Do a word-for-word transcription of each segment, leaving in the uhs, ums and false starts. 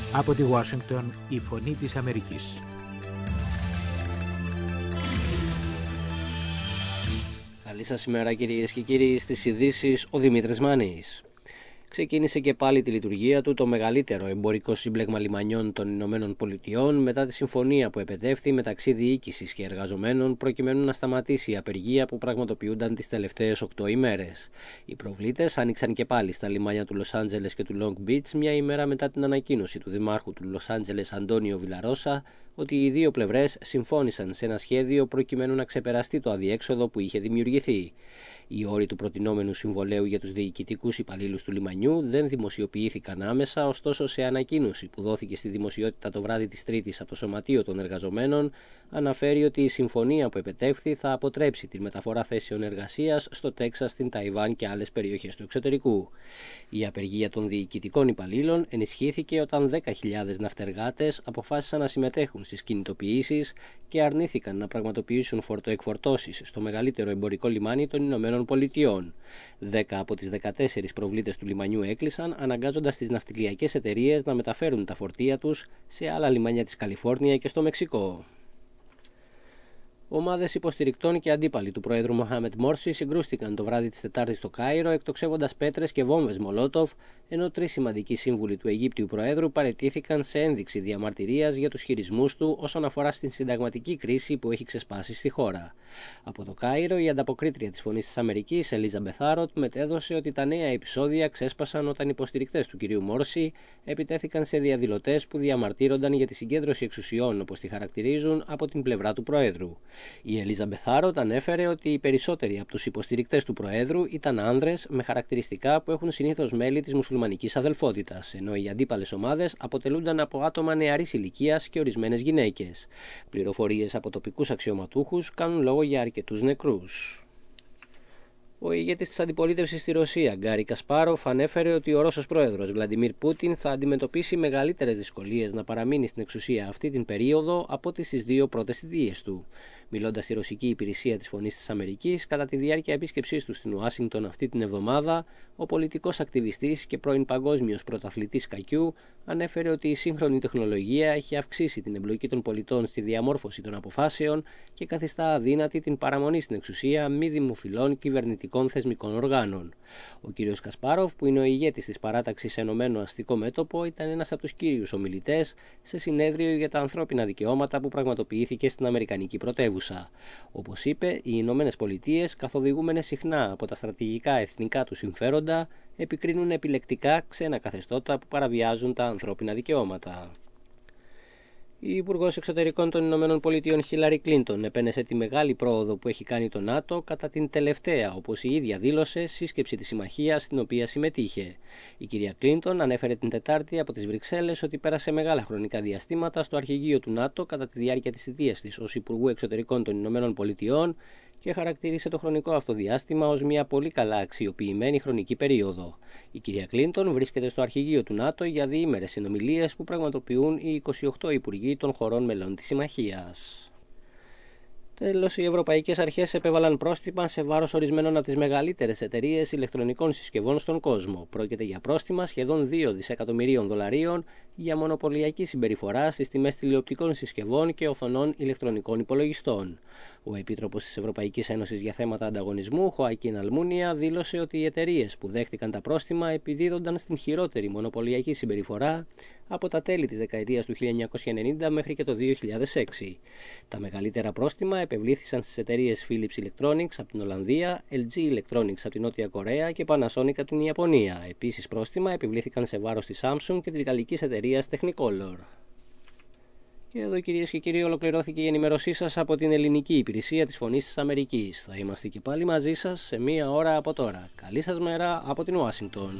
Από τη Ουάσιγκτον, η Φωνή της Αμερικής. Καλή σας ημέρα κυρίες και κύριοι, στις ειδήσεις ο Δημήτρης Μάνης. Ξεκίνησε και πάλι τη λειτουργία του το μεγαλύτερο εμπορικό σύμπλεγμα λιμανιών των Ηνωμένων Πολιτειών μετά τη συμφωνία που επετεύθη μεταξύ διοίκησης και εργαζομένων προκειμένου να σταματήσει η απεργία που πραγματοποιούνταν τις τελευταίες οκτώ ημέρες. Οι προβλήτες άνοιξαν και πάλι στα λιμάνια του Λος Άντζελες και του Long Beach μια ημέρα μετά την ανακοίνωση του Δημάρχου του Λος Άντζελες Αντώνιο Βιλαρόσα ότι οι δύο πλευρές συμφώνησαν σε ένα σχέδιο προκειμένου να ξεπεραστεί το αδιέξοδο που είχε δημιουργηθεί. Οι όροι του προτινόμενου συμβολέου για τους διοικητικούς υπαλλήλους του λιμανιού δεν δημοσιοποιήθηκαν άμεσα, ωστόσο σε ανακοίνωση που δόθηκε στη δημοσιότητα το βράδυ της Τρίτης από το Σωματείο των Εργαζομένων αναφέρει ότι η συμφωνία που επετεύχθη θα αποτρέψει τη μεταφορά θέσεων εργασίας στο Τέξας, στην Ταϊβάν και άλλες περιοχές του εξωτερικού. Η απεργία των διοικητικών υπαλλήλων ενισχύθηκε όταν δέκα χιλιάδες ναυτεργάτες αποφάσισαν να συμμετέχουν στις κινητοποιήσεις και αρνήθηκαν να πραγματοποιήσουν φορτοεκφορτώσεις στο μεγαλύτερο εμπορικό λιμάνι των Ηνωμένων Πολιτειών. Δέκα από τις δεκατέσσερις προβλήτες του λιμανιού έκλεισαν, αναγκάζοντας τις ναυτιλιακές εταιρείες να μεταφέρουν τα φορτία τους σε άλλα λιμάνια της Καλιφόρνια και στο Μεξικό. Ομάδες υποστηρικτών και αντίπαλοι του Προέδρου Μοχάμετ Μόρσι συγκρούστηκαν το βράδυ της Τετάρτης στο Κάιρο, εκτοξεύοντας πέτρες και βόμβες Μολότοφ, ενώ τρεις σημαντικοί σύμβουλοι του Αιγύπτιου Προέδρου παραιτήθηκαν σε ένδειξη διαμαρτυρίας για τους χειρισμούς του όσον αφορά στην συνταγματική κρίση που έχει ξεσπάσει στη χώρα. Από το Κάιρο, η ανταποκρίτρια της Φωνής της Αμερικής, Ελίζα Μπεθάροτ, μετέδωσε ότι τα νέα επεισόδια ξέσπασαν όταν οι υποστηρικτές του κυρίου Μόρσι επιτέθηκαν σε διαδηλωτές που διαμαρτύρονταν για τη συγκέντρωση εξουσιών, όπως τη χαρακτηρίζουν, από την πλευρά του Προέδρου. Η Ελίζα Μπεθάροτ ανέφερε ότι οι περισσότεροι από τους υποστηρικτές του Προέδρου ήταν άνδρες με χαρακτηριστικά που έχουν συνήθως μέλη της μουσουλμανικής αδελφότητας, ενώ οι αντίπαλες ομάδες αποτελούνταν από άτομα νεαρής ηλικίας και ορισμένες γυναίκες. Πληροφορίες από τοπικούς αξιωματούχους κάνουν λόγο για αρκετούς νεκρούς. Ο ηγέτης της αντιπολίτευσης στη Ρωσία, Γκάρι Κασπάροφ, ανέφερε ότι ο Ρώσος πρόεδρος Βλαντιμίρ Πούτιν θα αντιμετωπίσει μεγαλύτερες δυσκολίες να παραμείνει στην εξουσία αυτή την περίοδο από τις στις δύο πρώτες θητείες του. Μιλώντας στη ρωσική υπηρεσία της Φωνής της Αμερικής κατά τη διάρκεια επίσκεψής του στην Ουάσιγκτον αυτή την εβδομάδα, ο πολιτικός ακτιβιστής και πρώην παγκόσμιος πρωταθλητής σκακιού ανέφερε ότι η σύγχρονη τεχνολογία έχει αυξήσει την εμπλοκή των πολιτών στη διαμόρφωση των αποφάσεων και καθιστά αδύνατη την παραμονή στην εξουσία μη δημοφιλών κυβερνητικών θεσμικών οργάνων. Ο κ. Κασπάροφ, που είναι ο ηγέτης της παράταξης Ενωμένο Αστικό Μέτωπο, ήταν ένας από τους κύριους ομιλητές σε συνέδριο για τα ανθρώπινα δικαιώματα που πραγματοποιήθηκε στην Αμερικανική πρωτεύουσα. Όπως είπε, οι Ηνωμένες Πολιτείες, καθοδηγούμενες συχνά από τα στρατηγικά εθνικά του συμφέροντα, επικρίνουν επιλεκτικά ξένα καθεστώτα που παραβιάζουν τα ανθρώπινα δικαιώματα. Η Υπουργός Εξωτερικών των Ηνωμένων Πολιτειών Χίλαρι Κλίντον επένεσε τη μεγάλη πρόοδο που έχει κάνει το ΝΑΤΟ κατά την τελευταία, όπως η ίδια δήλωσε, σύσκεψη της συμμαχίας στην οποία συμμετείχε. Η κυρία Κλίντον ανέφερε την Τετάρτη από τις Βρυξέλλες ότι πέρασε μεγάλα χρονικά διαστήματα στο αρχηγείο του ΝΑΤΟ κατά τη διάρκεια της θητείας της ως Υπουργού Εξωτερικών των Ηνωμένων Πολιτειών και χαρακτήρισε το χρονικό αυτό διάστημα ως μια πολύ καλά αξιοποιημένη χρονική περίοδο. Η κυρία Κλίντον βρίσκεται στο αρχηγείο του ΝΑΤΟ για διήμερες συνομιλίες που πραγματοποιούν οι είκοσι οκτώ υπουργοί των χωρών μελών της συμμαχίας. Τέλος, οι ευρωπαϊκές αρχές επέβαλαν πρόστιμα σε βάρος ορισμένων από τις μεγαλύτερες εταιρείες ηλεκτρονικών συσκευών στον κόσμο. Πρόκειται για πρόστιμα σχεδόν δύο δισεκατομμυρίων δολαρίων για μονοπωλιακή συμπεριφορά στις τιμές τηλεοπτικών συσκευών και οθονών ηλεκτρονικών υπολογιστών. Ο Επίτροπος της Ευρωπαϊκής Ένωσης για θέματα ανταγωνισμού, Χοακίν Αλμούνια, δήλωσε ότι οι εταιρείες που δέχτηκαν τα πρόστιμα επιδίδονταν στην χειρότερη μονοπωλιακή συμπεριφορά από τα τέλη της δεκαετίας του χίλια εννιακόσια ενενήντα μέχρι και το δύο χιλιάδες έξι. Τα μεγαλύτερα πρόστιμα επευλήθησαν στις εταιρείες Philips Electronics από την Ολλανδία, ελ τζι Electronics από την Νότια Κορέα και Panasonic από την Ιαπωνία. Επίσης, πρόστιμα επιβλήθηκαν σε βάρος της Samsung και της γαλλικής εταιρείας Technicolor. Και εδώ, κυρίες και κύριοι, ολοκληρώθηκε η ενημέρωσή σας από την ελληνική υπηρεσία της Φωνής της Αμερικής. Θα είμαστε και πάλι μαζί σας σε μία ώρα από τώρα. Καλή σας μέρα από την Ουάσιγκτον.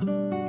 Ουάσιγκτον.